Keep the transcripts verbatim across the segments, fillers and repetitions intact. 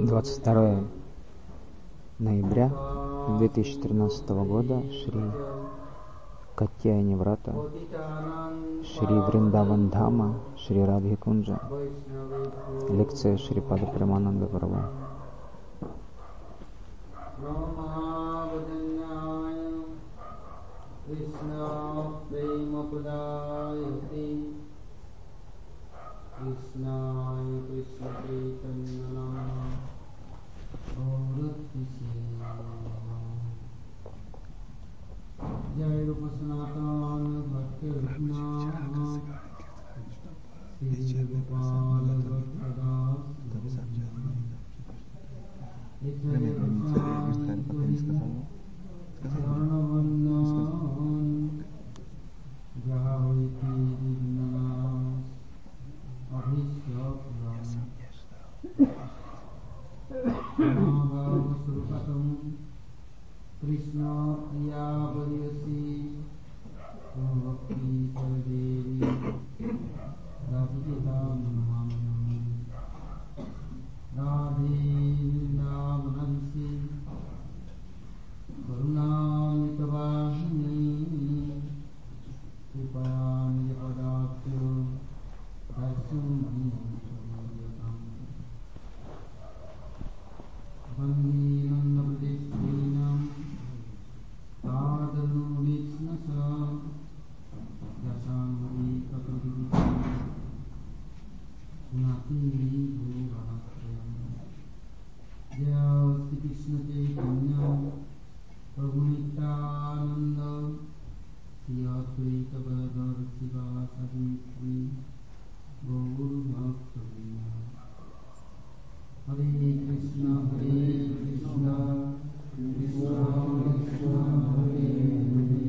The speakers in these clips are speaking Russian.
двадцать второе ноября две тысячи тринадцатого года, Шри Катьяяни Врата, Шри Вриндаван Дхама, Шри Радхи Кунджа. Лекция Шрипада Премананда Прабху. जय रूप सनातन भक्ति श्री गोपाल कृष्ण प्रिया वरियसी भक्ति परदेवी राधिका नमामि राधे वृंदावनंसी करुणामितवाहिनी कृपया निजपदाभ्यो दर्शनं वन्दे नन्दप्रदेशीनां जय श्री कृष्ण चैतन्य प्रभु नित्यानंद श्री अद्वैत गदाधर शिवासादि गौर भक्तवृंद हरे कृष्ण हरे कृष्ण कृष्ण कृष्ण हरे हरे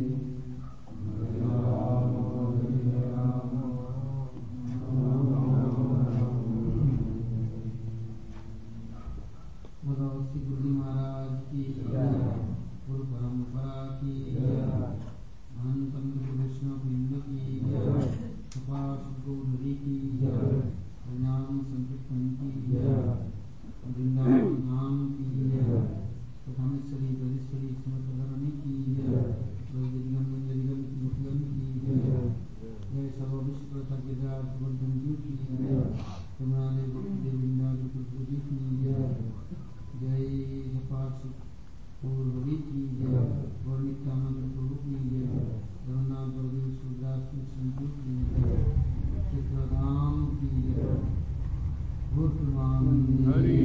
श्री गुरु महाराज की गुरु परंपरा की अनंत कृष्ण वृंद की गौरी की ज्ञान संकीर्तन की वृंदावन धाम की प्रधानेश्वरी जलेश्वरी स्मृतधरणी की जय सर्व विश्व गिरिराज गोवर्धन जी की हिमालय भक्ति देविंदा चतुर्भुजी की जय पूर्वी की जय वर्णिकानंद प्रभु की जय जगन्नाथ बलदेव सुदास संजू की जय चित्रधाम की जय हरि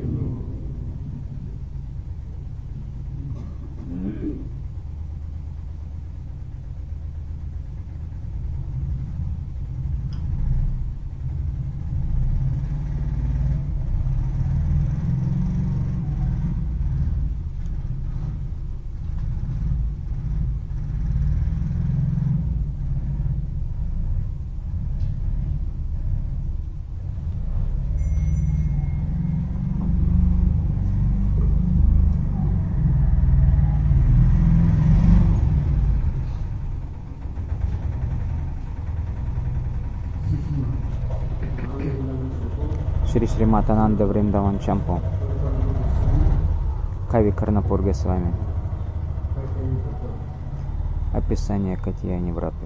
Шри Шриматананда Вриндаван Чампу. Кави Карнапур Госвами. Описание Катьяяни Враты.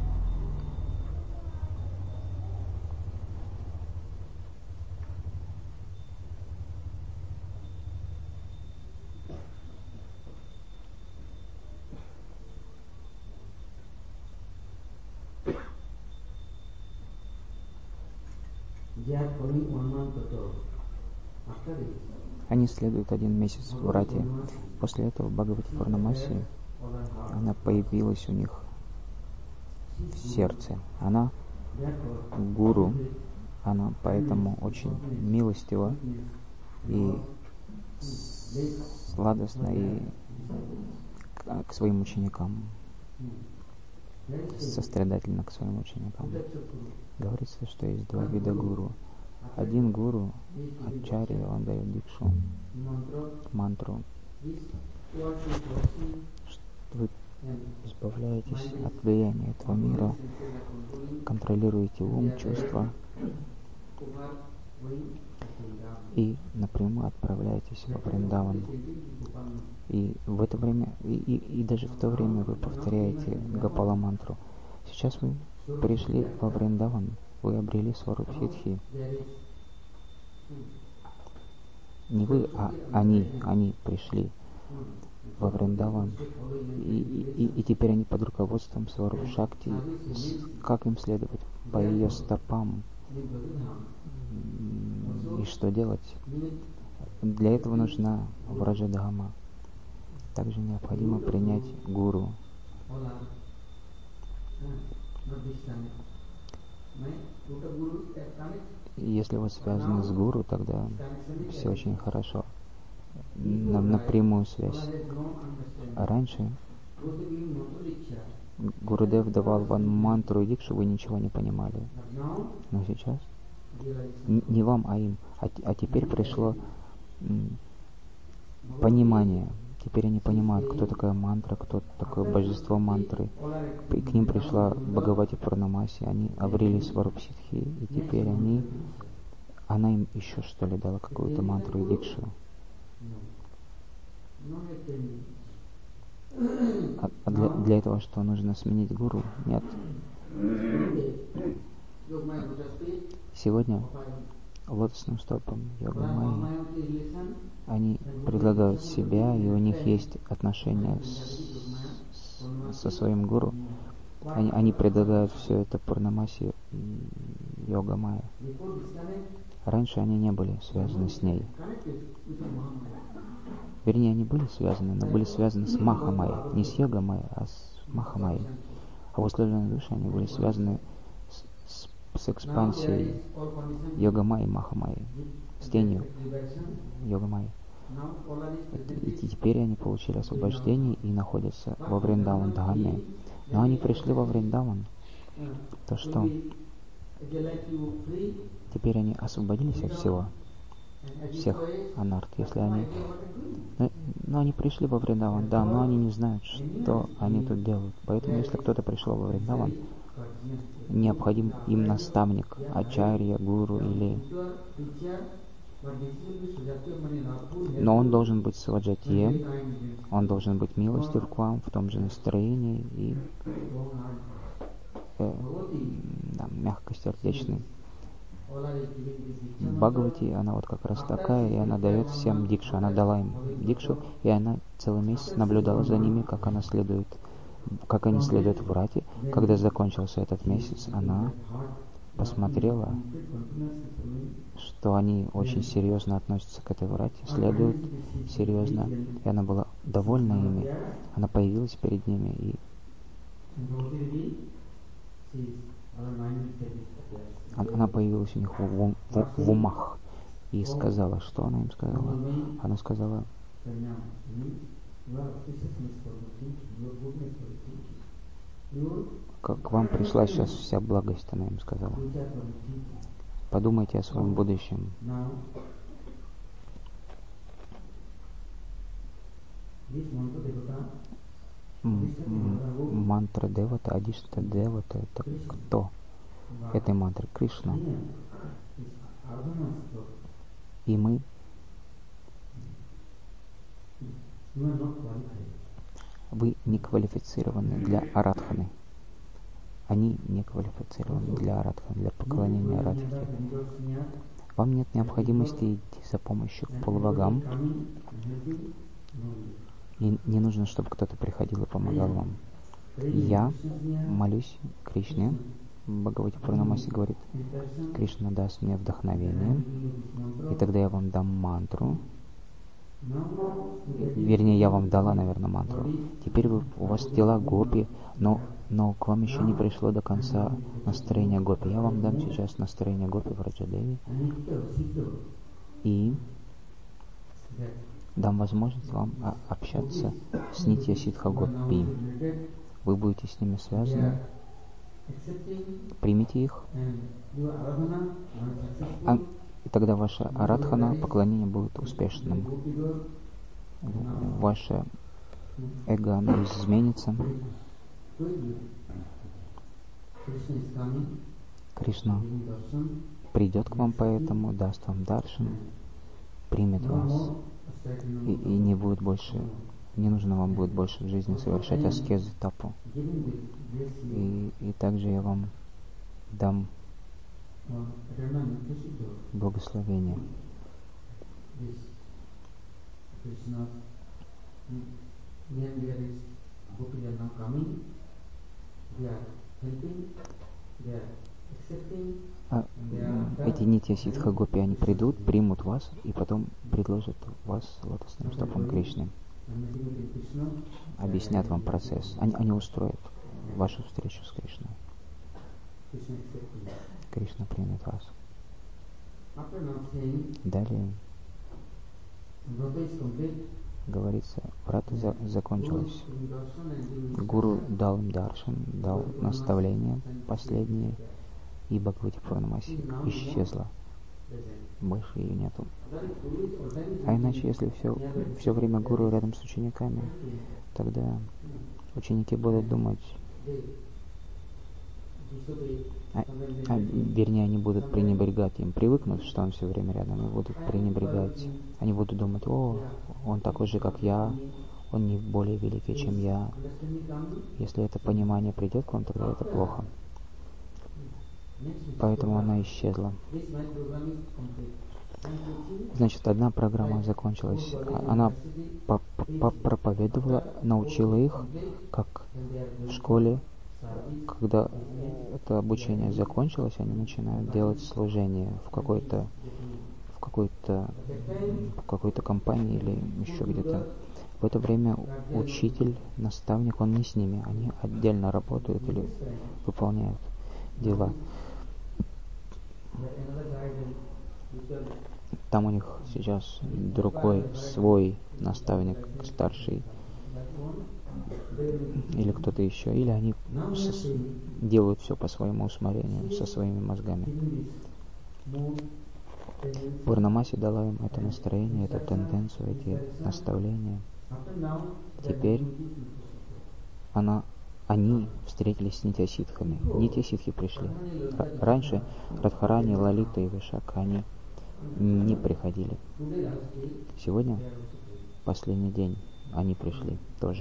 Они следуют один месяц в Врате. После этого Бхагавати Пурнамаси, она появилась у них в сердце. Она гуру, она поэтому очень милостива и сладостна и к своим ученикам, сострадательна к своим ученикам. Говорится, что есть два вида гуру. Один гуру, ачарья, он дает дикшу, мантру. Вы избавляетесь от влияния этого мира, контролируете ум, чувства, и напрямую отправляетесь во Вриндаван. И в это время, и, и, и даже в то время вы повторяете Гопала мантру. Сейчас вы пришли во Вриндаван, вы обрели Сваруб Сиддхи. Не вы, а они, они пришли во Вриндаван. И, и, и теперь они под руководством Сваруб Шакти, как им следовать? По ее стопам. И что делать? Для этого нужна Враджадхама. Также необходимо принять гуру. Если вы связаны с гуру, тогда все очень хорошо. На, на прямую связь. А раньше Гурудев давал вам мантру и дикшу, вы ничего не понимали. Но сейчас не вам, а им. А, а теперь пришло м, понимание. Теперь они понимают, кто такая мантра, кто такое божество мантры. И к ним пришла Бхагавати Пурнамаси, они обрели Сваруб Сиддхи, и теперь они, она им еще что ли дала какую-то мантру и дикшу. А, а для, для этого что, нужно сменить гуру? Нет. Сегодня лотосным стопам йога майи они предлагают себя, и у них есть отношения с, с, со своим гуру. Они, они предлагают все это Пурнамаси йога майя. Раньше они не были связаны с ней. Вернее, они были связаны, но были связаны с Махамайей. Не с йога майей, а с Махамайей. А в условленной душе они были связаны с, с, с экспансией йога майи и Махамайи, с тенью йога майи. И, и теперь они получили освобождение и находятся во Вриндаван Дхаме. Но они пришли во Вриндаван. То что? Теперь они освободились от всего, всех анарт, если они... Но, но они пришли во Вриндаван, да, но они не знают, что они тут делают. Поэтому, если кто-то пришел во Вриндаван, необходим им наставник, ачарья, гуру или... Но он должен быть сваджатье, он должен быть милостив к вам, в том же настроении и э, да, мягкосердечный. Бхагавати, она вот как раз такая, и она дает всем дикшу. Она дала им дикшу, и она целый месяц наблюдала за ними, как она следует, как они следуют в рате. Когда закончился этот месяц, она посмотрела, что они очень серьезно относятся к этой врате, следуют серьезно, и она была довольна ими. Она появилась перед ними, и она появилась у них в, в, в, в умах и сказала, что она им сказала? Она сказала: к вам пришла сейчас вся благость, она им сказала. Подумайте о своем будущем. Мантра Девата, Адишта Девата, это кто? Этой мантры Кришна. И мы вы не квалифицированы для арадханы. Они не квалифицированы для арадханы, для поклонения арадхане. Вам нет необходимости идти за помощью к полубогам. И не нужно, чтобы кто-то приходил и помогал вам. Я молюсь Кришне. Бхагавати Пурнамаси говорит: Кришна даст мне вдохновение, и тогда я вам дам мантру. Вернее, я вам дала, наверное, мантру. Теперь вы, у вас тела гопи, но, но к вам еще не пришло до конца настроение гопи. Я вам дам сейчас настроение гопи в Раджадеви и дам возможность вам общаться с Нитья Сидха Гопи. Вы будете с ними связаны. Примите их. А, и тогда ваша арадхана, поклонение будет успешным. Ваше эго, оно изменится. Кришна придет к вам поэтому, даст вам даршан, примет вас, и, и не будет больше, не нужно вам будет больше в жизни совершать аскезы, тапу. И, и также я вам дам благословение. А эти нитья ситха гопи, они придут, примут вас и потом предложат вас лотосным стопам Кришны. Объяснят вам процесс. Они, они устроят вашу встречу с Кришной. Кришна примет вас. Далее говорится, врата за, закончилась. Гуру дал им даршан, дал наставление последнее, и Бхагавати Пурнамаси исчезла. Больше ее нету. А иначе, если все, все время гуру рядом с учениками, тогда ученики будут думать, а, а, вернее, они будут пренебрегать им, привыкнут, что он все время рядом, и будут пренебрегать. Они будут думать, о, он такой же, как я, он не более великий, чем я. Если это понимание придет к вам, тогда это плохо. Поэтому она исчезла. Значит, одна программа закончилась. Она проповедовала, научила их, как в школе, когда это обучение закончилось, они начинают делать служение в какой-то в какой-то в какой-то компании или еще где-то. В это время учитель, наставник, он не с ними, они отдельно работают или выполняют дела. Там у них сейчас другой, свой наставник, старший, или кто-то еще, или они с- делают все по своему усмотрению, со своими мозгами. Пурнамаси дала им это настроение, эту тенденцию, эти наставления. Теперь она, они встретились с нитья-ситхами. Нитья-ситхи пришли. Р- раньше Радхарани, Лалита и Вишака, они не приходили. Сегодня последний день они пришли тоже.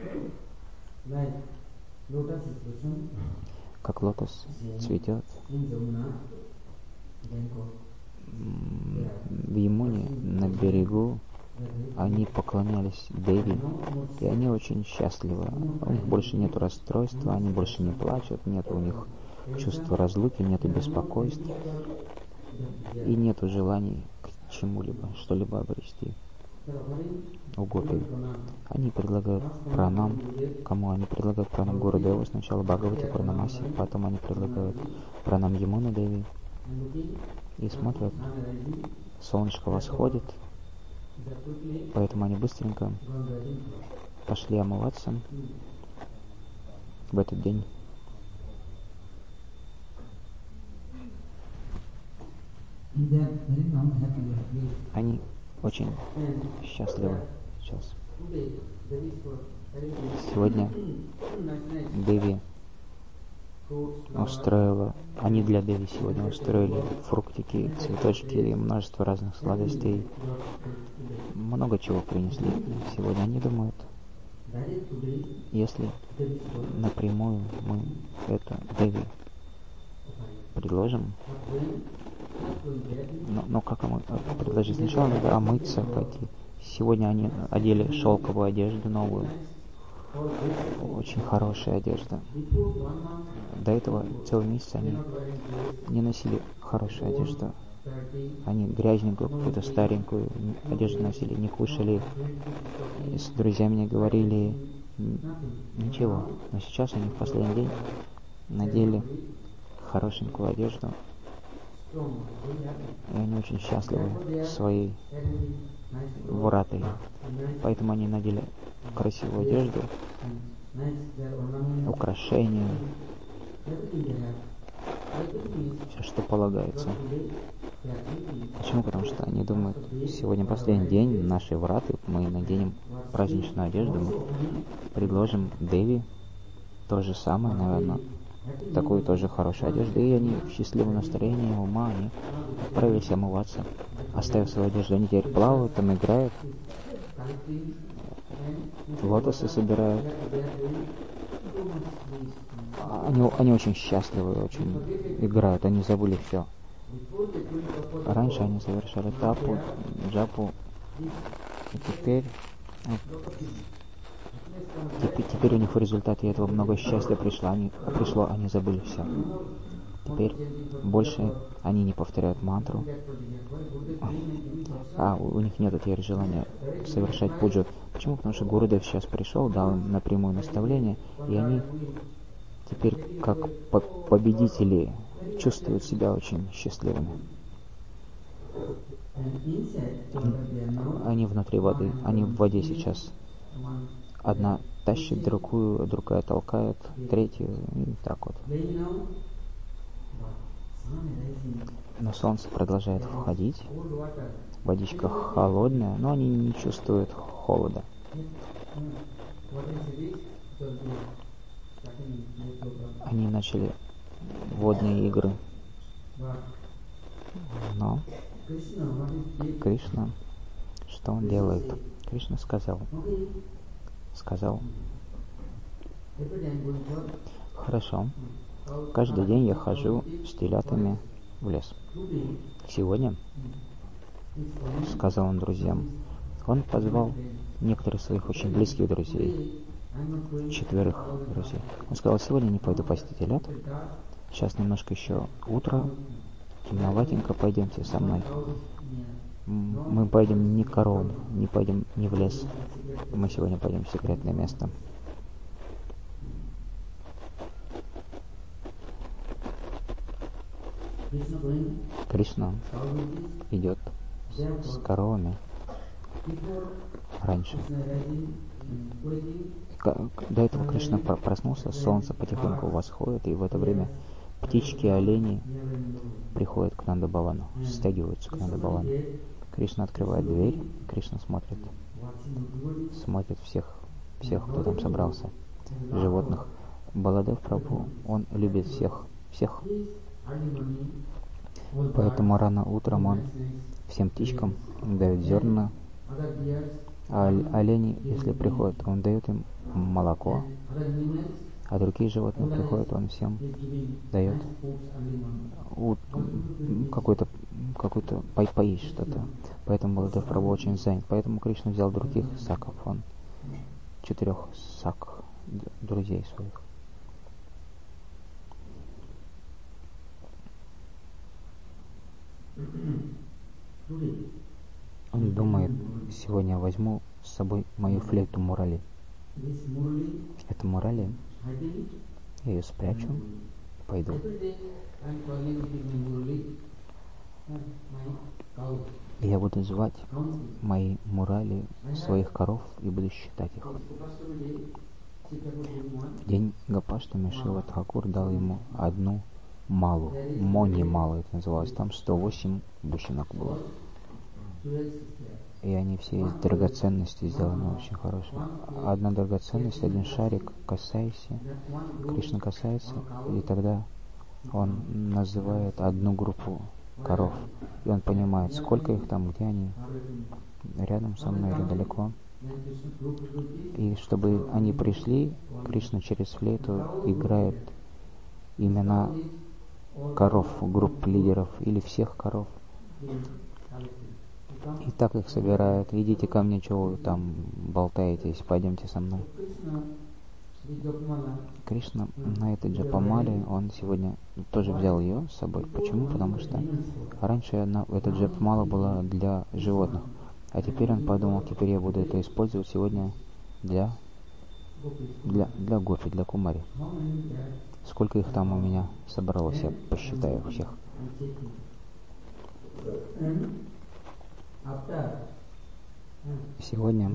Как лотос цветет в Ямуне на берегу, они поклонялись Деви, и они очень счастливы. У них больше нет расстройства, они больше не плачут, нет у них чувства разлуки, нет беспокойств, и нет желаний к чему-либо, что-либо обрести. У гопи. Они предлагают пранам. Кому они предлагают пранам? Гурудеву сначала, Бхагавати Пурнамаси, потом они предлагают пранам Ямуна Деви. И смотрят, солнышко восходит, поэтому они быстренько пошли омываться в этот день. Они очень счастливы сейчас. Сегодня Деви устроила, они для Деви сегодня устроили фруктики, цветочки и множество разных сладостей. Много чего принесли. Сегодня они думают, если напрямую мы это Деви предложим, но, но как мы предложить? Сначала надо омыться, пойти. Сегодня они одели шелковую одежду новую. Очень хорошая одежда. До этого целый месяц они не носили хорошую одежду. Они грязненькую, какую-то старенькую одежду носили, не кушали. И с друзьями не говорили ничего. Но сейчас они в последний день надели хорошенькую одежду. И они очень счастливы своей вратой. Поэтому они надели красивую одежду, украшения, все, что полагается. Почему? Потому что они думают, сегодня последний день нашей враты, мы наденем праздничную одежду, мы предложим Деви то же самое, наверное, такую тоже хорошую одежду, и они в счастливом настроении ума, они отправились омываться, оставив свою одежду. Они теперь плавают, там играют, лотосы собирают. Они, они очень счастливы, очень играют, они забыли все. Раньше они совершали тапу, джапу, и теперь, теперь, теперь у них в результате этого много счастья пришло, они, пришло, они забыли все. Теперь больше они не повторяют мантру, а у них нет теперь желания совершать пуджу. Почему? Потому что Гурудев сейчас пришел, дал им напрямую наставление, и они теперь как победители чувствуют себя очень счастливыми. Они внутри воды, они в воде сейчас. Одна тащит другую, другая толкает, третью, и так вот. Но солнце продолжает входить, водичка холодная, но они не чувствуют холода. Они начали водные игры. Но Кришна, что он делает? Кришна сказал, сказал, хорошо, каждый день я хожу с телятами в лес. Сегодня, сказал он друзьям, он позвал некоторых своих очень близких друзей, четверых друзей. Он сказал, сегодня не пойду пасти телят, сейчас немножко еще утро, темноватенько, пойдемте со мной. Мы пойдем не к коровам, не пойдем не в лес, мы сегодня пойдем в секретное место. Кришна идет с коровами раньше. До этого Кришна проснулся, солнце потихоньку восходит, и в это время птички, олени приходят к Нандабавану, стягиваются к Нандабавану. Кришна открывает дверь, Кришна смотрит, смотрит всех, всех, кто там собрался, животных. Баладев Прабху, он любит всех, всех. Поэтому рано утром он всем птичкам дает зерна, а олени, если приходят, он дает им молоко, а другие животные приходят, он всем дает какой-то какой-то по поесть что-то. Поэтому Баладев Прабху очень занят. Поэтому Кришна взял других саков, он четырех сак, друзей своих. Он думает, сегодня я возьму с собой мою флейту Мурали. Это Мурали, я ее спрячу, пойду. Я буду звать мои Мурали, своих коров, и буду считать их. В день Гопаштами Шрила Тхакур дал ему одну малу, мони малу это называлось, там сто восемь бусинок было. И они все из драгоценностей сделаны очень хорошие. Одна драгоценность, один шарик, касайся, Кришна касается, и тогда он называет одну группу коров. И он понимает, сколько их там, где они, рядом со мной или далеко. И чтобы они пришли, Кришна через флейту играет имена коров, групп лидеров или всех коров. И так их собирают. Идите ко мне, чего вы там болтаетесь, пойдемте со мной. Кришна на этой джапамале, он сегодня тоже взял ее с собой. Почему? Потому что раньше она, эта джапамала была для животных. А теперь он подумал, теперь я буду это использовать сегодня для, для, для гопи, для кумари. Сколько их там у меня собралось, я посчитаю всех. Сегодня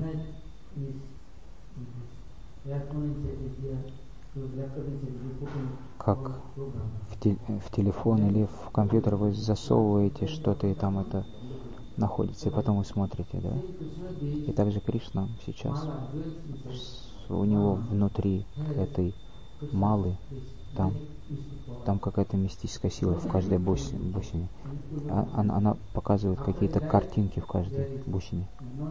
как в, те, в телефон или в компьютер вы засовываете что-то, и там это находится, и потом вы смотрите, да? И также Кришна сейчас, у него внутри этой малы, там, там какая-то мистическая сила в каждой бусине. бусине. А, она, она показывает какие-то картинки в каждой бусине.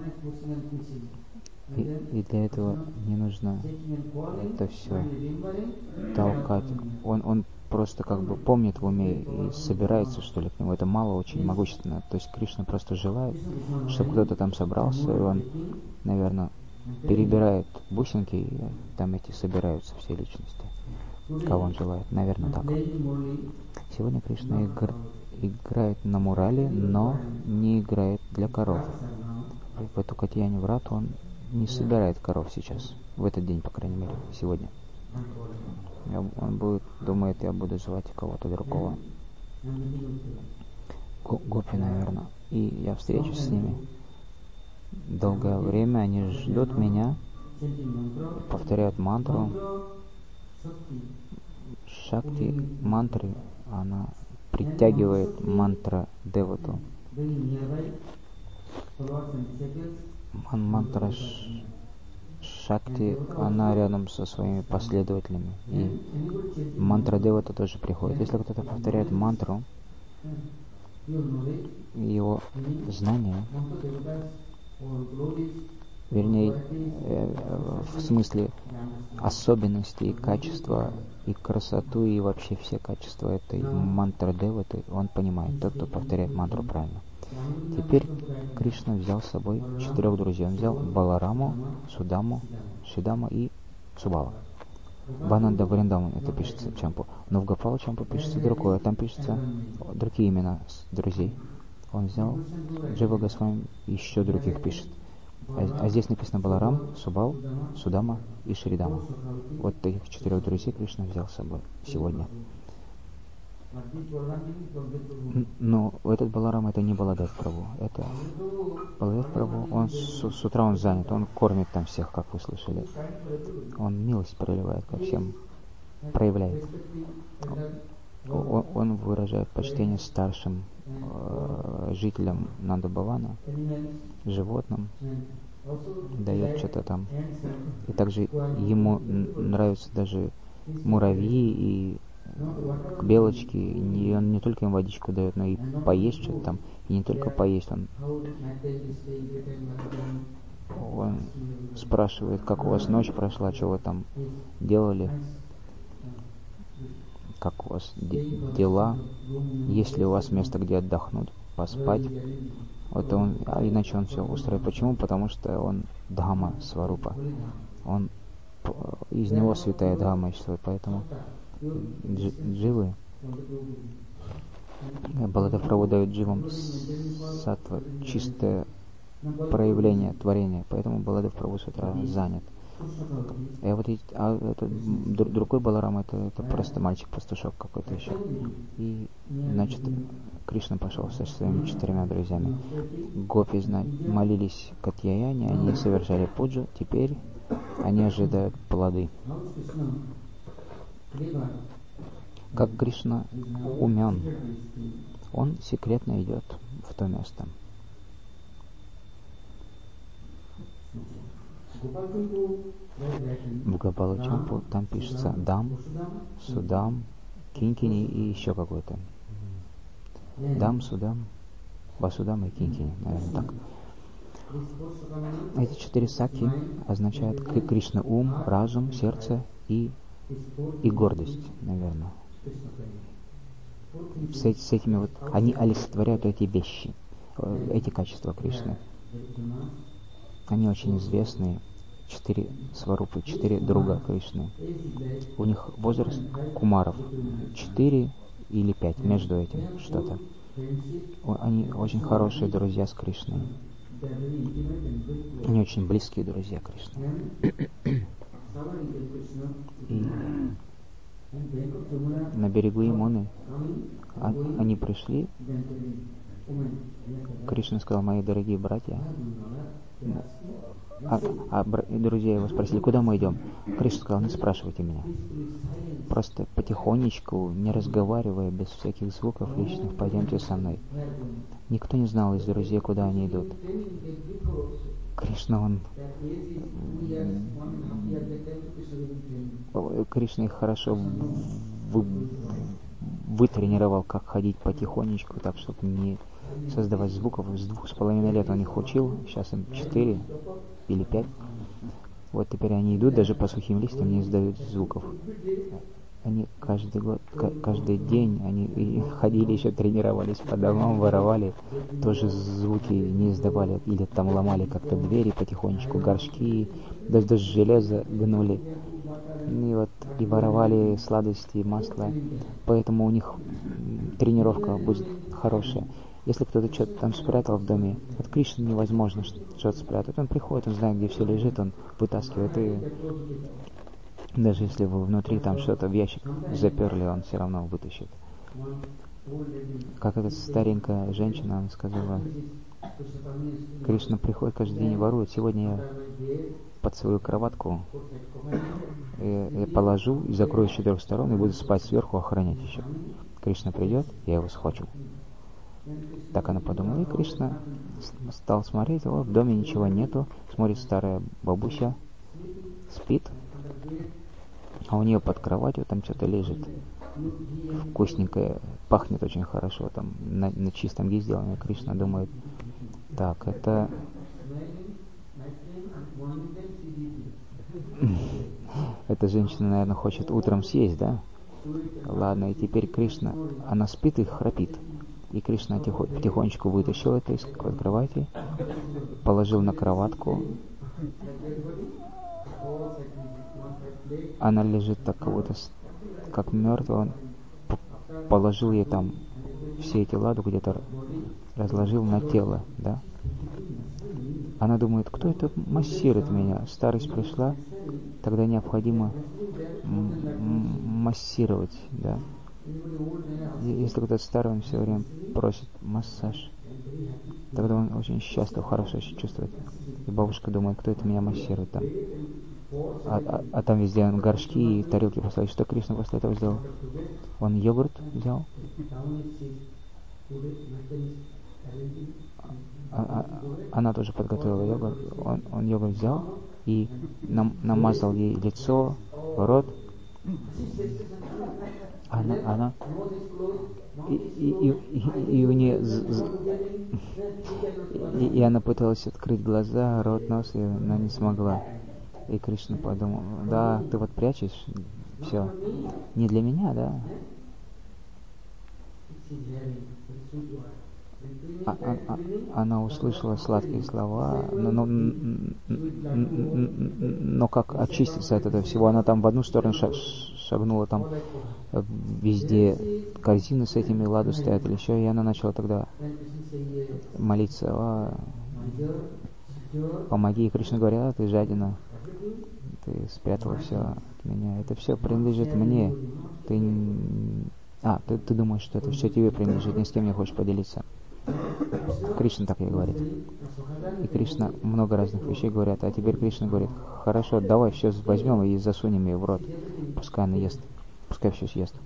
И, и для этого не нужно это все толкать. Он, он просто как бы помнит в уме и собирается, что ли, к нему. Это мало очень могущественно. То есть Кришна просто желает, чтобы кто-то там собрался, и он, наверное, перебирает бусинки, и там эти собираются все личности, кого он желает. Наверное, так. Сегодня Кришна игр, играет на мурали, но не играет для коров. В эту Катьяни Врату он не собирает коров сейчас, в этот день, по крайней мере, сегодня. Он будет, думает, я буду звать кого-то другого. Гопи, наверное. И я встречусь с ними. Долгое время они ждут меня, повторяют мантру. Шакти мантры, она притягивает мантра девату. Мантра Шакти, она рядом со своими последователями. И мантра девата тоже приходит. Если кто-то повторяет мантру, его знание, вернее, э, в смысле особенности и качества, и красоту, и вообще все качества этой мантры деваты, он понимает, тот, кто повторяет мантру правильно. Теперь Кришна взял с собой четырех друзей. Он взял Балараму, Судаму, Шидама и Субала. Бананда Вриндаван, это пишется Чампу. Но в Гопала Чампу пишется другое. Там пишется другие имена друзей. Он взял Джива Госвами, еще других пишет. А, а здесь написано Баларам, Субал, Судама и Шридама. Вот таких четырех друзей Кришна взял с собой сегодня. Но этот Баларам, это не Баладев Прабху. Это Баладев Прабху, он с, с утра он занят, он кормит там всех, как вы слышали. Он милость проливает ко всем, проявляет. Он, он выражает почтение старшим э, жителям Нандабавана, животным, дает что-то там. И также ему нравятся даже муравьи и белочки, и он не только им водичку дает, но и поесть что-то там, и не только поесть, он, он спрашивает, как у вас ночь прошла, что вы там делали, как у вас де- дела, есть ли у вас место, где отдохнуть, поспать. Вот он, а иначе он все устроит. Почему? Потому что он Дхама Сварупа, он из него святая Дхама исходит, поэтому дживы, Баладев Прабху дает дживам саттва, чистое проявление творения, поэтому Баладев Прабху с утра занят. И вот эти, а это, другой Баларам, это, это просто мальчик-пастушок какой-то еще. И, значит, Кришна пошел со своими четырьмя друзьями. Гопи, знать, молились Катьяяне, они совершали пуджу, теперь они ожидают плоды. Как Кришна умен, он секретно идет в то место. В Гопала Чампу там пишется Дам, Судам, Кинкини и еще какой-то. Дам, Судам, Васудам и Кинкини, наверное, так. Эти четыре саки означают Кришна ум, разум, сердце и, и гордость, наверное. С, с этими вот, они олицетворяют эти вещи, эти качества Кришны. Они очень известные. Четыре сварупы, четыре друга Кришны. У них возраст кумаров. Четыре или пять, между этим что-то. Они очень хорошие друзья с Кришной. Они очень близкие друзья Кришны. И на берегу Ямуны они пришли. Кришна сказал: мои дорогие братья. А, а друзья его спросили: куда мы идем? Кришна сказал: не спрашивайте меня. Просто потихонечку, не разговаривая, без всяких звуков личных, пойдемте со мной. Никто не знал из друзей, куда они идут. Кришна, он... Кришна их хорошо вы... вытренировал, как ходить потихонечку, так, чтобы не создавать звуков. С двух с половиной лет он их учил, сейчас им четыре или пять. Вот теперь они идут, даже по сухим листьям не издают звуков. Они каждый год, каждый день они и ходили, еще тренировались по домам, воровали, тоже звуки не издавали, или там ломали как-то двери потихонечку, горшки, даже, даже железо гнули. И вот и воровали сладости, масло, поэтому у них тренировка будет хорошая. Если кто-то что-то там спрятал в доме, от Кришны невозможно что-то спрятать. Он приходит, он знает, где все лежит, он вытаскивает, и даже если вы внутри там что-то в ящик заперли, он все равно вытащит. Как эта старенькая женщина, она сказала, Кришна приходит каждый день и ворует. Сегодня я под свою кроватку я, я положу и закрою с четырех сторон и буду спать сверху, охранять еще. Кришна придет, я его схвачу. Так она подумала, и Кришна стал смотреть, о, в доме ничего нету, смотрит, старая бабуся спит, а у нее под кроватью там что-то лежит, вкусненькое, пахнет очень хорошо, там на, на чистом ги сделано. Кришна думает, так, это... Эта женщина, наверное, хочет утром съесть, да? Ладно, и теперь Кришна, она спит и храпит. И Кришна тихо, потихонечку вытащил это из кровати, положил на кроватку. Она лежит так, как будто как мертвая. Он положил ей там все эти ладу, где-то разложил на тело, да? Она думает, кто это массирует меня? Старость пришла, тогда необходимо массировать, да? Если кто-то старый, он все время просит массаж, тогда он очень счастлив, хорошо себя чувствует. И бабушка думает, кто это меня массирует там. А, а, а там везде он горшки и тарелки поставил. Что Кришна после этого сделал? Он йогурт взял, а, а, она тоже подготовила йогурт. Он, он йогурт взял и нам, намазал ей лицо, рот. Она, она и, и, и, и у нее и, и она пыталась открыть глаза, рот, нос, и она не смогла. И Кришна подумал, да, ты вот прячешь, все, не для меня, да? А, а, а, она услышала сладкие слова, но, но, но как очиститься от этого всего? Она там в одну сторону шагнула, там везде корзины с этими ладу стоят или еще, и она начала тогда молиться, а, помоги. И Кришна говорит, а, ты жадина, ты спрятала все от меня, это все принадлежит мне, ты, а, ты, ты думаешь, что это все тебе принадлежит, ни с кем не хочешь поделиться. Кришна так и говорит. И Кришна много разных вещей говорят, а теперь Кришна говорит, хорошо, давай все возьмем и засунем ее в рот, пускай она ест, пускай все съест.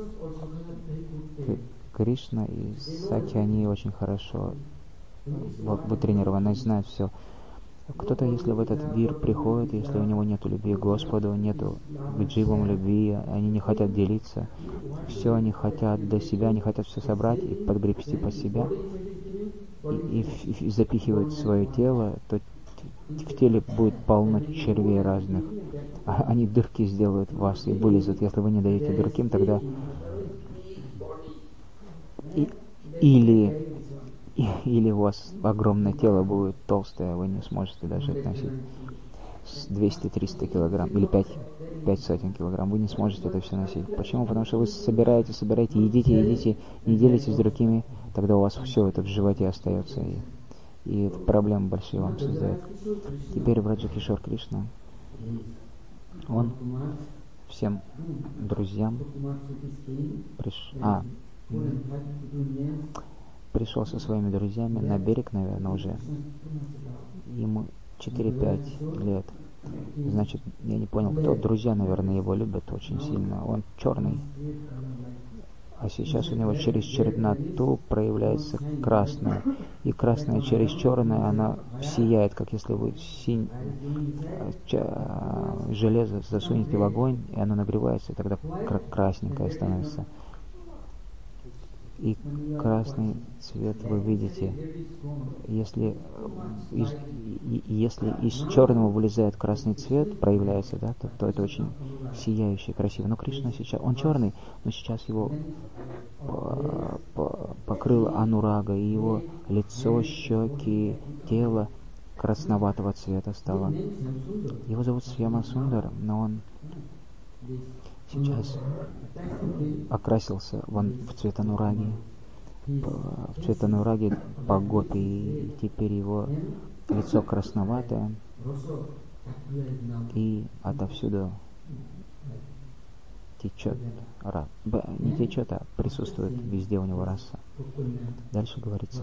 Кришна и Саки, они очень хорошо вытренированы, знают все. Кто-то, если в этот мир приходит, если у него нет любви к Господу, нету к дживам любви, они не хотят делиться, все они хотят для себя, они хотят все собрать и подгребсти под себя, и, и, и запихивать в свое тело, то в теле будет полно червей разных. А они дырки сделают в вас и вылезут. Если вы не даете другим, тогда и, или Или у вас огромное тело будет толстое, вы не сможете даже носить двести-триста килограмм или пять, пять сотен килограмм, вы не сможете это все носить. Почему? Потому что вы собираете, собираете, едите, едите, не делитесь с другими, тогда у вас все это в животе остается, и, и это проблемы большие вам создает. Теперь Браджа Кишор Кришна, он всем друзьям приш... а, пришел со своими друзьями на берег, наверное, уже. Ему четыре-пять лет. Значит, я не понял, кто. Друзья, наверное, его любят очень сильно. Он черный. а сейчас у него через черноту проявляется красное. И красное через черное, она сияет, как если вы синь... железо засунете в огонь, и оно нагревается, и тогда красненькое становится. И красный цвет вы видите, если из, если из черного вылезает красный цвет, проявляется, да, то, то это очень сияющий, красивый. Но Кришна сейчас, он черный, но сейчас его по, по, покрыл анурага, и его лицо, щеки, тело красноватого цвета стало. Его зовут Шьяма Сундар, но он сейчас окрасился вон в цвет анураги, в цвет анураги по гопи, и теперь его лицо красноватое, и отовсюду течет, не течет, а присутствует везде у него раса. Дальше говорится,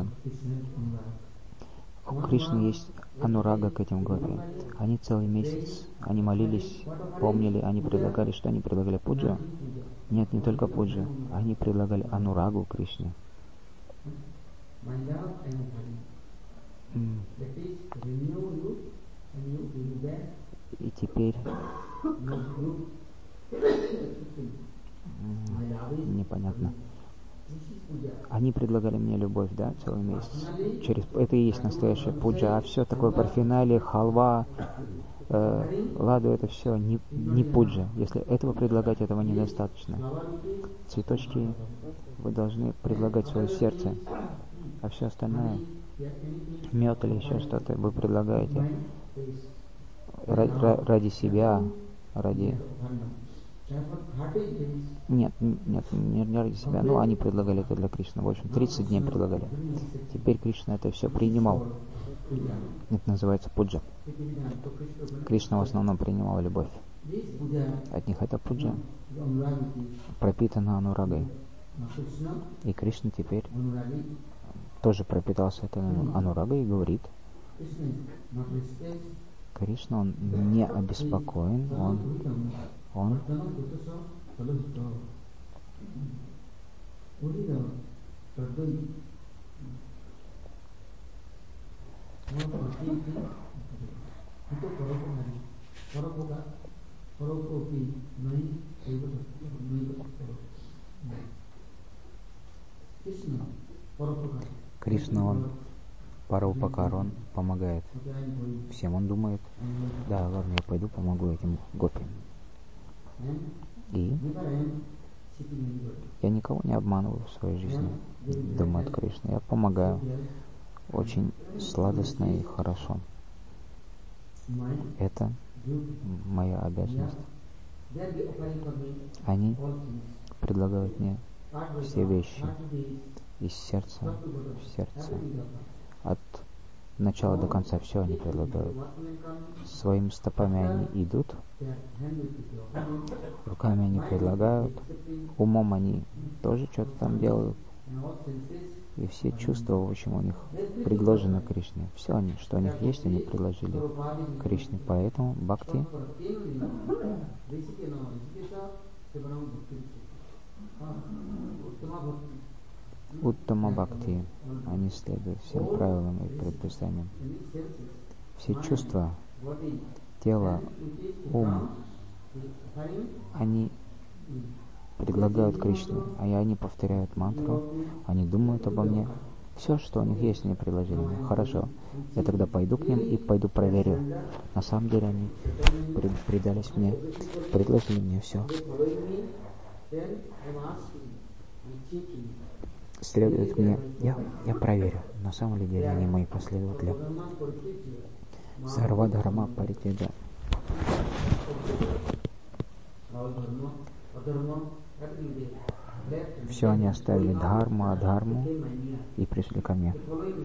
у Кришны есть анурага к этим гопи. Они целый месяц, они молились, помнили, они предлагали, что они предлагали пуджу. Нет, не только пуджу, они предлагали анурагу Кришне. И теперь непонятно. Они предлагали мне любовь, да, целый месяц. Через это и есть настоящая пуджа. А все такое парфеналия, халва, э, ладу, это все не, не пуджа. Если этого предлагать, этого недостаточно. Цветочки вы должны предлагать свое сердце, а все остальное, мед или еще что-то, вы предлагаете ради, ради себя, ради... Нет, нет, не ради себя. Ну, они предлагали это для Кришны. В общем, тридцать дней предлагали. Теперь Кришна это все принимал. Это называется пуджа. Кришна в основном принимал любовь. От них эта пуджа пропитана анурагой. И Кришна теперь тоже пропитался этой анурагой и говорит, Кришна, он не обеспокоен, он, он Кришна, он Параупакар, он помогает всем. Он думает, да, ладно, я пойду помогу этим гопи. И я никого не обманываю в своей жизни, думает Кришна. Я помогаю очень сладостно и хорошо. Это моя обязанность. Они предлагают мне все вещи из сердца в сердце. От начала до конца все они предлагают. Своими стопами они идут, руками они предлагают, умом они тоже что-то там делают. И все чувства, в общем, у них предложены Кришне. Все, они, что у них есть, они предложили Кришне. Поэтому бхакти Уттама бхакти, они следуют всем правилам и предписаниям. Все чувства, тело, ум, они предлагают Кришне, а они повторяют мантру, они думают обо мне. Все, что у них есть, они предложили мне. Хорошо, я тогда пойду к ним и пойду проверю. На самом деле они предались мне, предложили мне все. Следует мне, я, я проверю, на самом ли деле они мои последователи. Сарва дхарма паритяджа. Все они оставили дхарму, адхарму и пришли ко мне.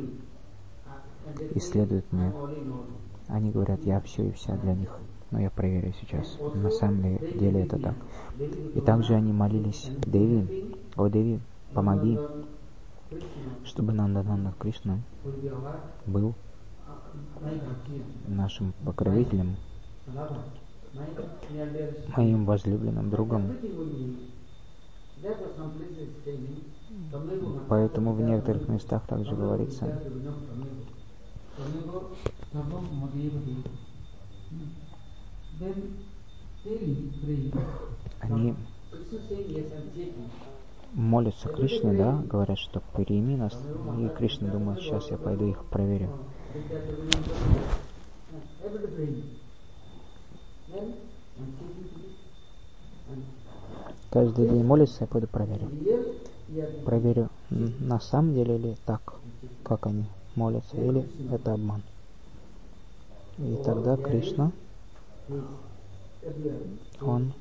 И следуют мне. Они говорят, я все и вся для них. Но я проверю сейчас. На самом деле это так. И также они молились, Деви, о Деви, помоги, чтобы Нандананда Кришна был нашим покровителем, моим возлюбленным другом. Поэтому в некоторых местах также говорится, они молятся Кришне, да, говорят, что прими нас, и Кришна думает, сейчас я пойду их проверю. Каждый день молится, я пойду проверю. Проверю, на самом деле ли так, как они молятся, или это обман. И тогда Кришна, он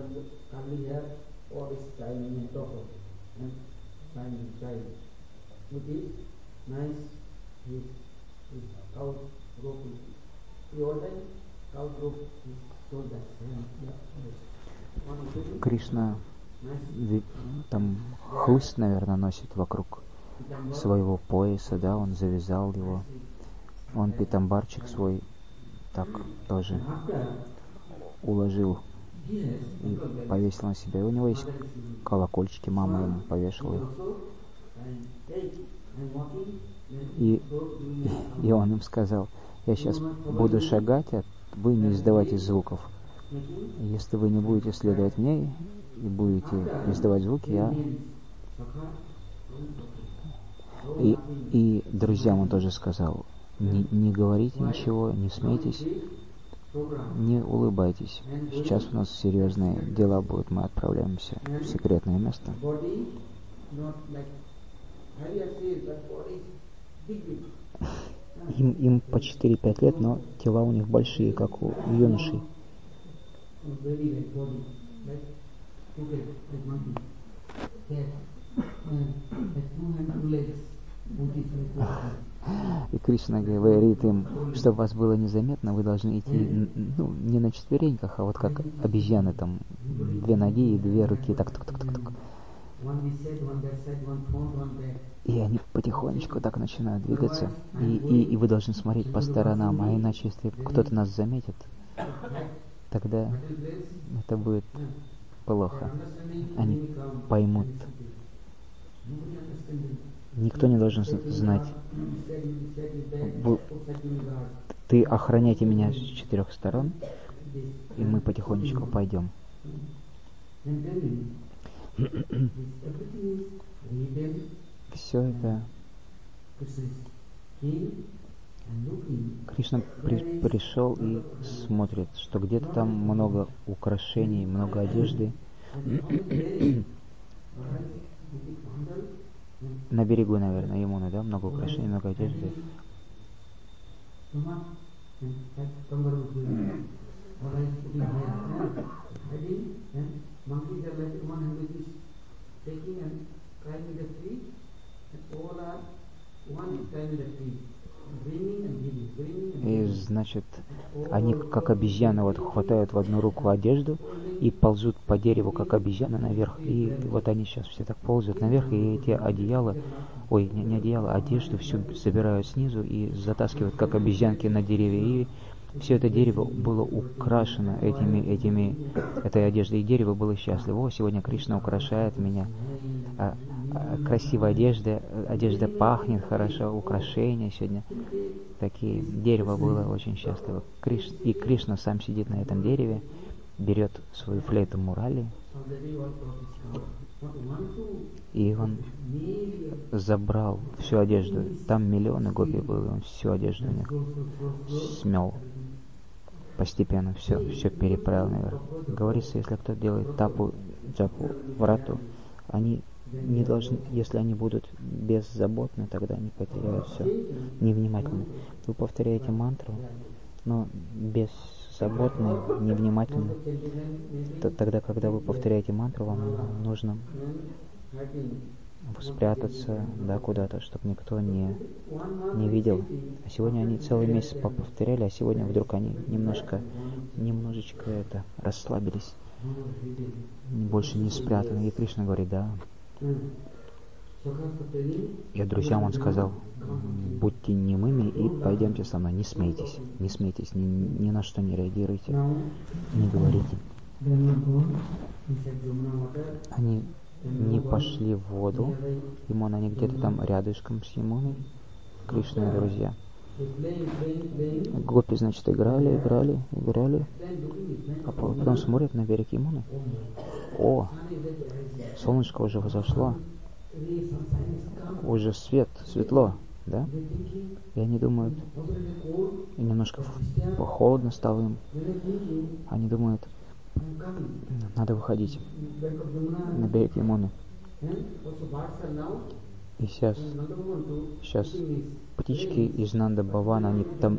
Кришна там хлыст, наверное, носит вокруг своего пояса, да, он завязал его, он питамбарчик свой так тоже уложил и повесил на себя. И у него есть колокольчики, мама ему повешала их. И, и он им сказал, я сейчас буду шагать, а вы не издавайте звуков. Если вы не будете следовать мне и будете издавать звуки, я... И, и друзьям он тоже сказал, не, не говорите ничего, не смейтесь, не улыбайтесь. Сейчас у нас серьезные дела будут, мы отправляемся в секретное место. Им, им по четыре-пять лет, но тела у них большие, как у юношей. И Кришна говорит им, чтобы вас было незаметно, вы должны идти, ну, не на четвереньках, а вот как обезьяны, там, две ноги и две руки, так, так, так, так, так. И они потихонечку так начинают двигаться, и, и, и вы должны смотреть по сторонам, а иначе, если кто-то нас заметит, тогда это будет плохо. Они поймут. Никто не должен знать. Ты охраняйте меня с четырех сторон, и мы потихонечку пойдем. Все это Кришна при, пришел и смотрит, что где-то там много украшений, много одежды. На берегу, наверное, Ямуны, да, много украшений, много одежды. И, значит, они как обезьяны вот хватают в одну руку одежду и ползут по дереву, как обезьяны, наверх. И вот они сейчас все так ползают наверх, и эти одеяла, ой, не, не одеяла, одежду всю собирают снизу и затаскивают, как обезьянки, на деревья. И все это дерево было украшено этими, этими, этой одеждой, и дерево было счастливо. О, сегодня Кришна украшает меня. А, а, красивая одежда, одежда пахнет хорошо, украшения сегодня такие. Дерево было очень счастливо. Криш, и Кришна сам сидит на этом дереве, берет свою флейту Мурали, и он забрал всю одежду. Там миллионы гопи было, он всю одежду у них смел. Постепенно все, все переправил наверх. Говорится, если кто делает тапу, джапу, врату, они не должны, если они будут беззаботны, тогда они потеряют все, невнимательны. Вы повторяете мантру, но беззаботны, невнимательны. Тогда, когда вы повторяете мантру, вам нужно спрятаться, да, куда-то, чтобы никто не, не видел. А сегодня они целый месяц повторяли, а сегодня вдруг они немножко, немножечко это, расслабились, больше не спрятаны. И Кришна говорит, да. И друзьям он сказал, будьте немыми и пойдемте со мной, не смейтесь, не смейтесь, ни, ни на что не реагируйте, не говорите. Они не пошли в воду. Ямуна, они где-то там рядышком с Ямуной, Кришна и друзья. Гопи, значит, играли, играли, играли, а потом смотрят на берег Ямуны. О, солнышко уже взошло, уже свет, светло, да? И они думают, и немножко холодно стало им. Они думают, надо выходить на берег Ямуны. И сейчас, сейчас птички из Нанда Бхавана, они там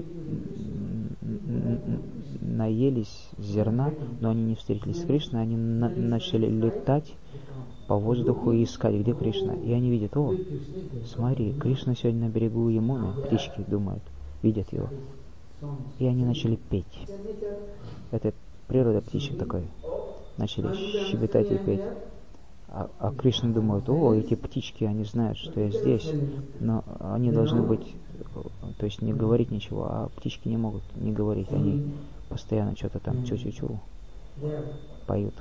наелись зерна, но они не встретились с Кришной, они на- начали летать по воздуху и искать, где Кришна. И они видят, о, смотри, Кришна сегодня на берегу Ямуны. Птички думают, видят его. И они начали петь. Это природа птичек такой. Начали щебетать и петь. А, а Кришна думает, о, эти птички, они знают, что я здесь, но они должны быть, то есть не говорить ничего, а птички не могут не говорить, они постоянно что-то там чу-чу-чу поют.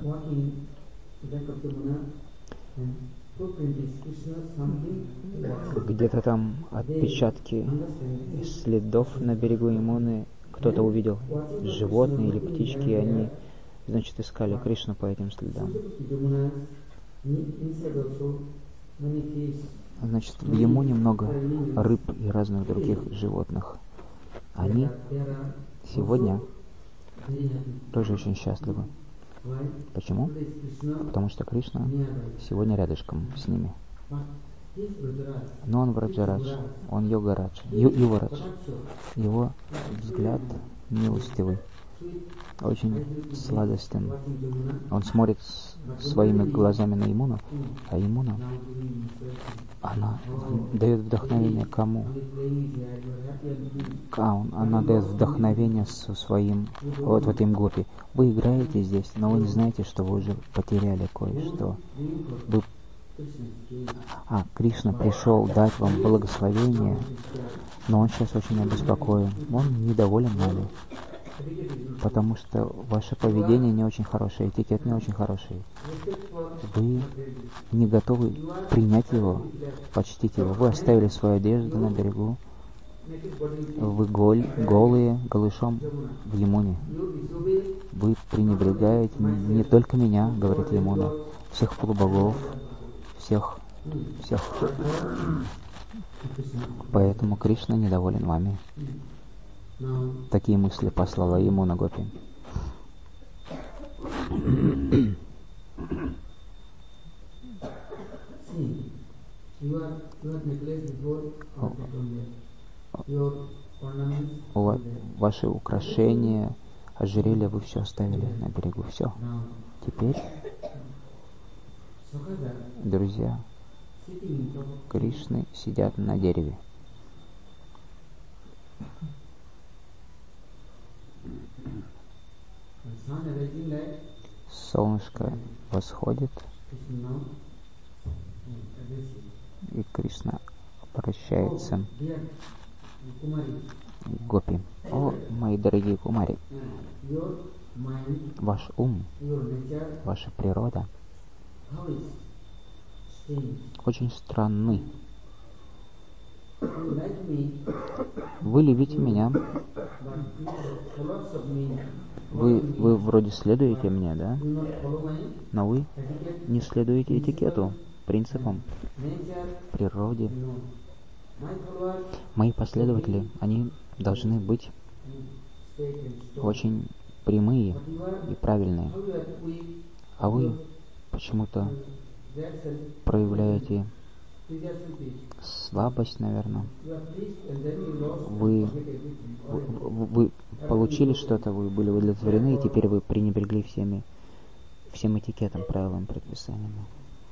Где-то там отпечатки следов на берегу Ямуны, кто-то увидел животные или птички, и они, значит, искали Кришну по этим следам. Значит, в Ямуне много рыб и разных других животных. Они сегодня тоже очень счастливы. Почему? Потому что Кришна сегодня рядышком с ними. Но он Враджарадж, он Йогарадж, Ю, Юварадж. Его взгляд милостивый, очень сладостен. Он смотрит своими глазами на Ямуну, а Ямуна, она дает вдохновение кому? Каун, она дает вдохновение со своим, вот в этом гопи. Вы играете здесь, но вы не знаете, что вы уже потеряли кое-что. Вы... А, Кришна пришел дать вам благословение, но он сейчас очень обеспокоен. Он недоволен нами, потому что ваше поведение не очень хорошее, этикет не очень хороший. Вы не готовы принять его, почтить его. Вы оставили свою одежду на берегу. Вы голь, голые, голышом в Ямуне. Вы пренебрегаете не только меня, говорит Ямуна, всех полубогов, всех, всех. Поэтому Кришна недоволен вами. Такие мысли послала Ямуна Гопи. Ваши украшения, ожерелья вы все оставили на берегу. Все. Теперь, друзья Кришны сидят на дереве. Солнышко восходит, и Кришна обращается к Гопи. О, мои дорогие кумари, ваш ум, ваша природа очень странны. Вы любите меня. Вы, вы вроде следуете мне, да? Но вы не следуете этикету, принципам, природе. Мои последователи, они должны быть очень прямые и правильные. А вы почему-то проявляете слабость, наверное. Вы, вы, вы получили что-то, вы были удовлетворены, и теперь вы пренебрегли всеми, всем этикетом, правилам, предписаниями.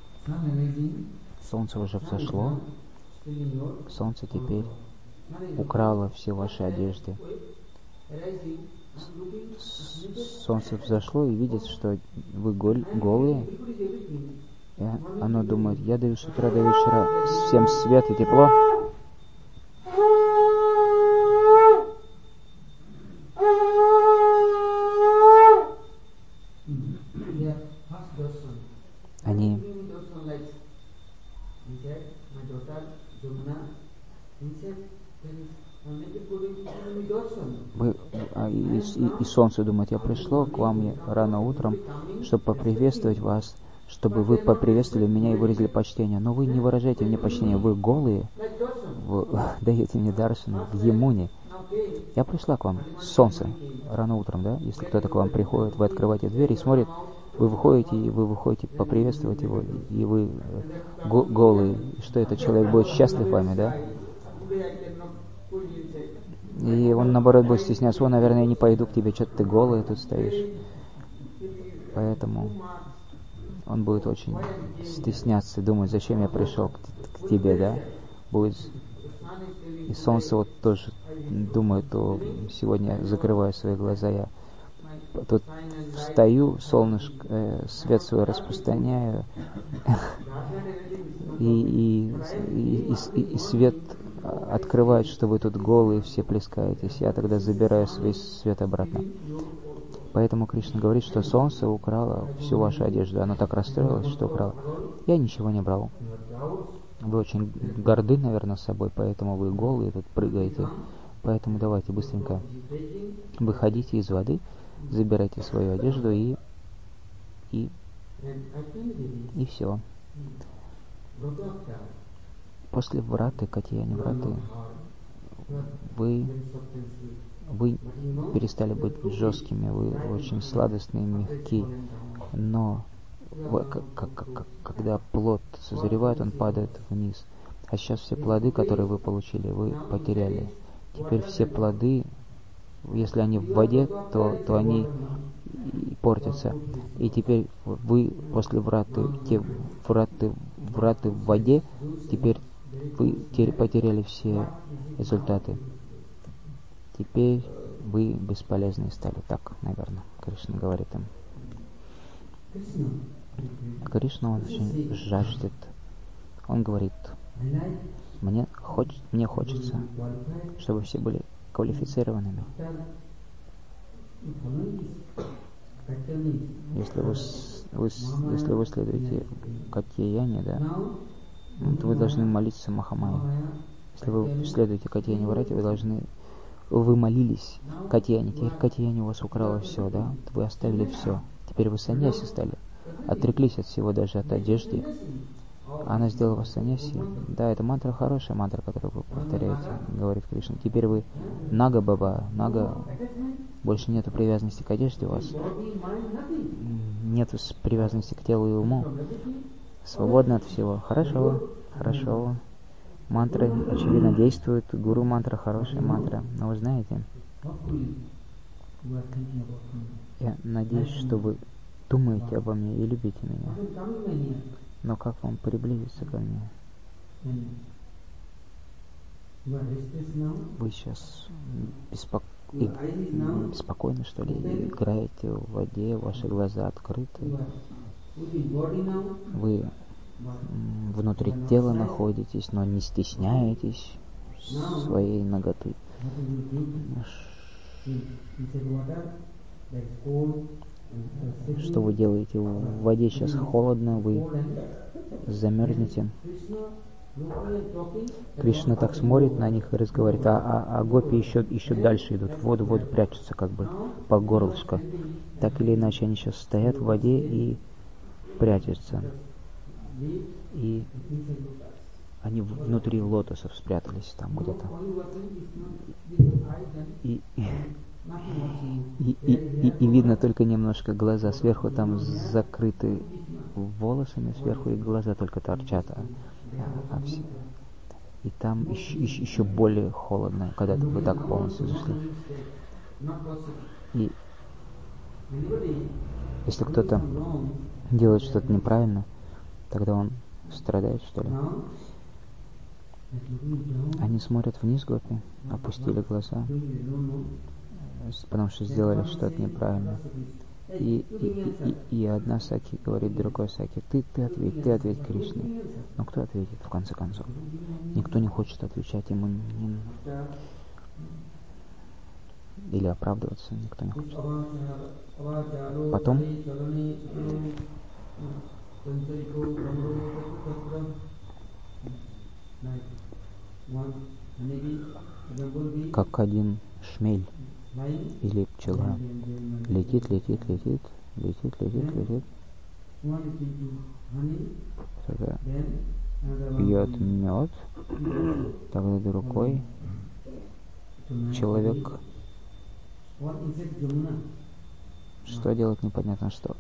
Солнце уже взошло. Солнце теперь украло все ваши одежды. Солнце взошло и видит, что вы голь, голые. И оно думает, я даю с утра до вечера всем свет и тепло. Они и, и, и солнце думает, я пришло к вам рано утром, чтобы поприветствовать вас, чтобы вы поприветствовали меня и выразили почтение. Но вы не выражаете мне почтение, вы голые, вы даете мне даршану в Емуне. Я пришла к вам, солнце, рано утром, да? Если кто-то к вам приходит, вы открываете дверь и смотрит, вы выходите, и вы выходите поприветствовать его, и вы го- голые. И что этот человек будет счастлив вами, да? И он, наоборот, будет стесняться. О, наверное, я не пойду к тебе, что-то ты голый тут стоишь. Поэтому он будет очень стесняться и думать, зачем я пришел к, к тебе, да? Будет... И солнце вот тоже думает, о, сегодня я закрываю свои глаза, я тут встаю, солнышко, э, свет свой распространяю, и, и, и, и, и свет открывает, что вы тут голые все плескаетесь. Я тогда забираю весь свет обратно. Поэтому Кришна говорит, что солнце украло всю вашу одежду. Оно так расстроилось, что украло. Я ничего не брал. Вы очень горды, наверное, собой, поэтому вы голые тут прыгаете. Поэтому давайте быстренько выходите из воды, забирайте свою одежду и и, и все. После враты, катьяни враты, вы, вы перестали быть жесткими, вы очень сладостные, мягкие, но вы, как, как, как, когда плод созревает, он падает вниз. А сейчас все плоды, которые вы получили, вы потеряли. Теперь все плоды, если они в воде, то, то они и портятся. И теперь вы после враты, те враты, враты в воде, теперь вы потеряли все результаты. Теперь вы бесполезны стали. Так, наверное, Кришна говорит им. Кришна, он очень жаждет. Он говорит, мне, хоч, мне хочется, чтобы все были квалифицированными. Если вы, вы, если вы следуете Катьяне, да, то вы должны молиться Махамае. Если вы следуете Катьяне Врате, вы должны... Вы молились Катьяне, теперь Катьяне у вас украла все, да? Вы оставили все. Теперь вы саньяси стали. Отреклись от всего, даже от одежды. Она сделала вас саньяси. Да, это мантра хорошая, мантра, которую вы повторяете, говорит Кришна. Теперь вы Нага Баба, Нага, больше нету привязанности к одежде у вас. Нету привязанности к телу и уму. Свободны от всего. Хорошо, хорошо. Мантры, очевидно, действуют. Гуру мантра, хорошая мантра. Но вы знаете, я надеюсь, что вы думаете обо мне и любите меня. Но как вам приблизиться ко мне? Вы сейчас беспок... и... беспокойны, что ли? Играете в воде, ваши глаза открыты. Вы внутри тела находитесь, но не стесняетесь своей наготы. Что вы делаете? В воде сейчас холодно, вы замерзнете. Кришна так смотрит на них и разговаривает, а, а, а гопи еще, еще дальше идут, в воду, в воду прячутся как бы по горлышко. Так или иначе, они сейчас стоят в воде и прячутся. И они внутри лотосов спрятались там где-то. И, и, и, и, и, и видно только немножко глаза. Сверху там закрыты волосами, сверху и глаза только торчат. А, а все. И там еще, еще, еще более холодно, когда вы так полностью зашли. И если кто-то делает что-то неправильно, тогда он страдает, что ли? Они смотрят вниз, гопи, опустили глаза, потому что сделали что-то неправильно. И, и, и, и одна Саки говорит другой Саки, ты, ты ответь, ты ответь Кришне. Но кто ответит в конце концов? Никто не хочет отвечать ему, не... или оправдываться, никто не хочет. Потом как один шмель Или пчела летит, летит, летит, летит, летит, летит. Тогда пьет мед, тогда другой человек, что делать непонятно что.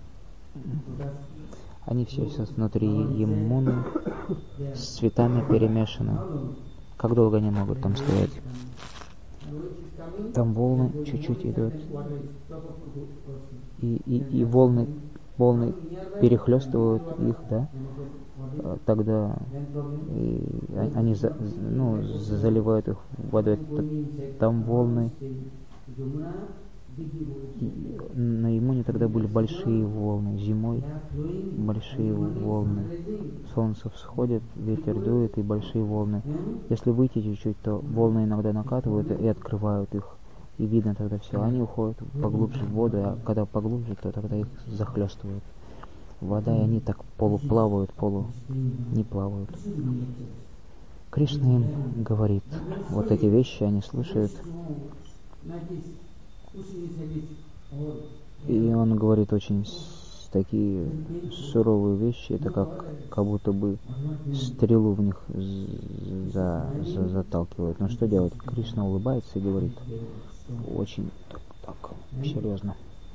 Они все сейчас внутри иммуны, с цветами перемешаны. Как долго они могут там стоять? Там волны чуть-чуть идут. И, и, и волны, волны перехлестывают их, да? Тогда и они за, ну, заливают их водой. Там волны. И на иммуне тогда были большие волны. Зимой большие волны. Солнце всходит, ветер дует и большие волны. Если выйти чуть-чуть, то волны иногда накатывают и открывают их. И видно тогда все. Они уходят поглубже в воду, а когда поглубже, то тогда их захлестывают. Вода, и они так полуплавают, полу не плавают. Кришна им говорит, вот эти вещи они слушают. И он говорит очень такие суровые вещи, это как, как будто бы стрелу в них за, за, заталкивают. Но что делать? Кришна улыбается и говорит очень так, так серьезно.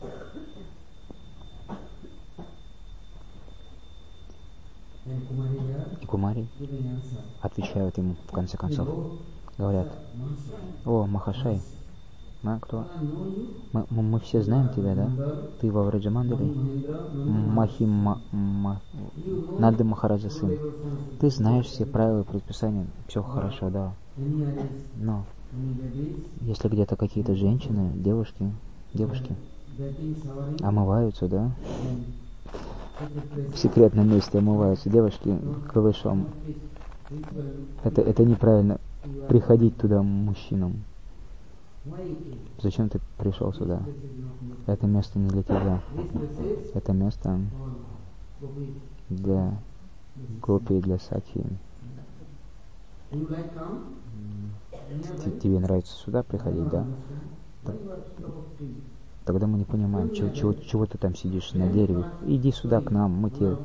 И кумари отвечают ему в конце концов. Говорят, о, Махашай, а, кто? Мы, мы, мы все знаем тебя, да? Ты во Враджамандале, Махима, ма, Нанда Махараджа сын. Ты знаешь все правила и предписания, все хорошо, да. Но если где-то какие-то женщины, девушки, девушки омываются, да? В секретном месте омываются девушки голышом. Это, это неправильно. Приходить туда мужчинам. Зачем ты пришел сюда? Это место не для тебя. Это место для гопи, для сакхи. Тебе нравится сюда приходить, да? Тогда мы не понимаем, чего, чего, чего ты там сидишь на дереве. Иди сюда к нам, мы тебе...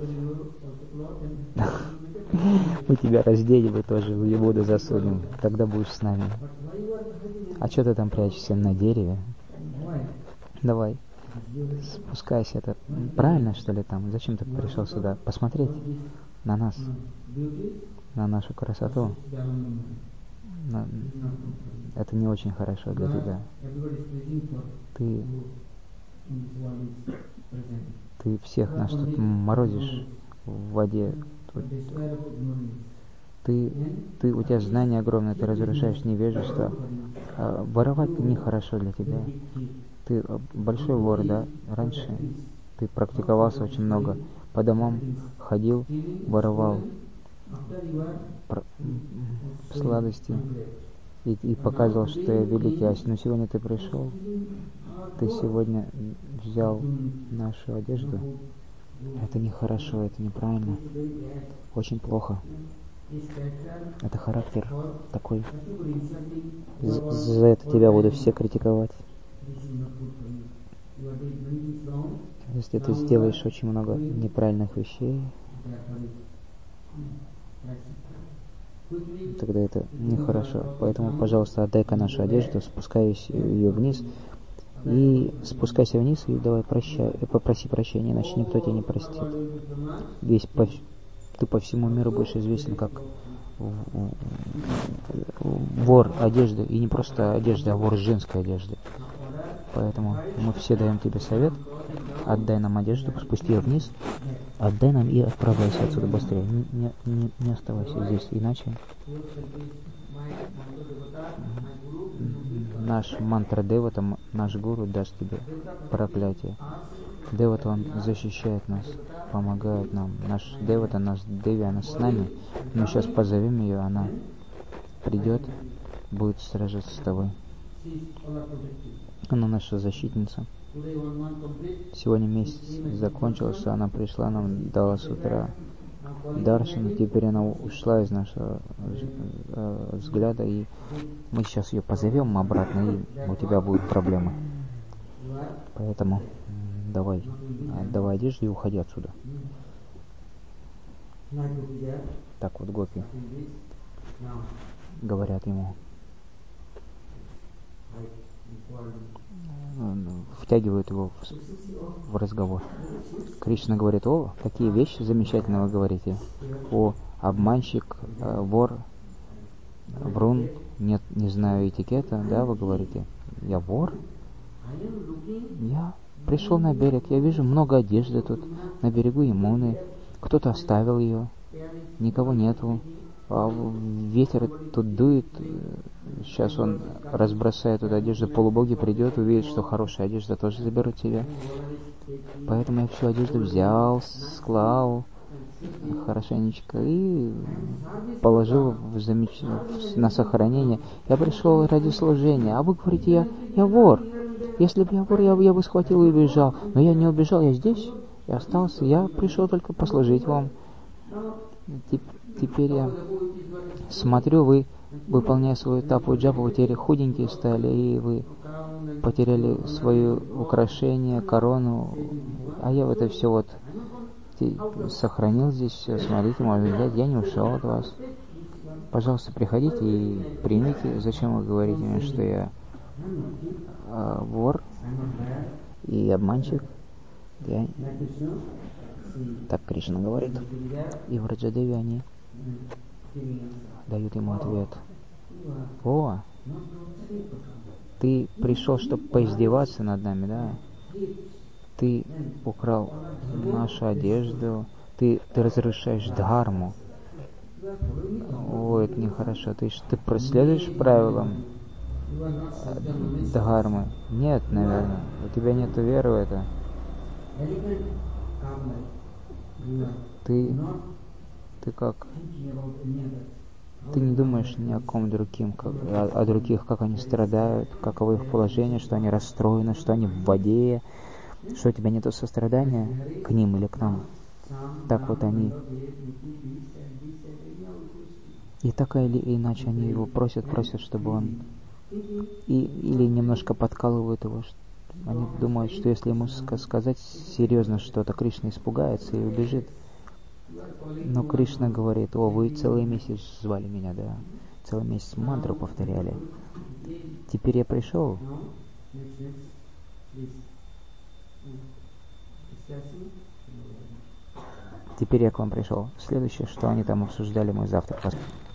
Мы тебя разденем и тоже в воду засунем. Тогда будешь с нами. А что ты там прячешься на дереве? Давай, спускайся. Это правильно, что ли, там? Зачем ты пришел сюда? Посмотреть на нас, на нашу красоту. На... Это не очень хорошо для тебя. Ты, ты всех нас тут морозишь в воде. Ты, ты, у тебя знания огромные, ты разрушаешь невежество. А, воровать нехорошо для тебя. Ты большой вор, да? Раньше ты практиковался очень много. По домам ходил, воровал про... сладости и, и показывал, что я великий. А но сегодня ты пришел, ты сегодня взял нашу одежду. Это нехорошо, это неправильно. Очень плохо. Это характер такой. За, за это тебя будут все критиковать. Если ты сделаешь очень много неправильных вещей, тогда это нехорошо. Поэтому, пожалуйста, отдай-ка нашу одежду, спускай ее вниз. И спускайся вниз и давай прощай, попроси прощения, иначе никто тебя не простит. Весь по, ты по всему миру будешь известен как вор одежды, и не просто одежды, а вор женской одежды. Поэтому мы все даем тебе совет: отдай нам одежду, спусти ее вниз, отдай нам и отправляйся отсюда быстрее. Не, не, не оставайся здесь, иначе наш мантра Девата, наш гуру, даст тебе проклятие. Девата, он защищает нас, помогает нам. Наш Девата, наш Деви, она с нами. Мы сейчас позовем ее, она придет, будет сражаться с тобой. Она наша защитница. Сегодня месяц закончился, она пришла нам, дала с утра Даршана, теперь она ушла из нашего э, взгляда, и мы сейчас ее позовем обратно, и у тебя будут проблемы. Поэтому давай, отдавай одежду и уходи отсюда. Так вот гопи говорят ему, втягивают его в, в разговор. Кришна говорит: о, какие вещи замечательные вы говорите. О, обманщик, вор, врун, нет, не знаю этикета, да, вы говорите. Я вор? Я пришел на берег, я вижу много одежды тут, на берегу Ямуны. Кто-то оставил ее, никого нету. А ветер тут дует, сейчас он разбросает эту одежду, полубоги придет, увидит, что хорошая одежда, тоже заберут тебя. Поэтому я всю одежду взял, склал хорошенечко и положил в замеч... на сохранение. Я пришел ради служения, а вы говорите, я, я вор. Если бы я вор, я, я бы схватил и убежал. Но я не убежал, я здесь, я остался, я пришел только послужить вам. Теперь я смотрю, вы, выполняя свою тапу джапу, вы теперь худенькие стали, и вы потеряли свое украшение, корону, а я вот это все вот сохранил здесь все. Смотрите, можно взять, я не ушел от вас. Пожалуйста, приходите и примите. Зачем вы говорите мне, что я э, вор и обманщик? Я... Так Кришна говорит. И в Раджадеве они дают ему ответ. О, ты пришел, чтобы поиздеваться над нами, да? Ты украл нашу одежду, ты, ты разрушаешь дхарму. О, это нехорошо. Ты, ты проследуешь правилам дхармы? Нет, наверное. У тебя нет веры в это. Ты, ты как? Ты не думаешь ни о ком другим, как, о, о других, как они страдают, каково их положение, что они расстроены, что они в воде, что у тебя нет сострадания к ним или к нам. Так вот они. И так или иначе они его просят, просят, чтобы он... И, или немножко подкалывают его. Они думают, что если ему сказать серьезно что-то, Кришна испугается и убежит. Но Кришна говорит: о, вы целый месяц звали меня, да? Целый месяц мантру повторяли. Теперь я пришел. Теперь я к вам пришел. Следующее, что они там обсуждали, мы завтра посмотрим.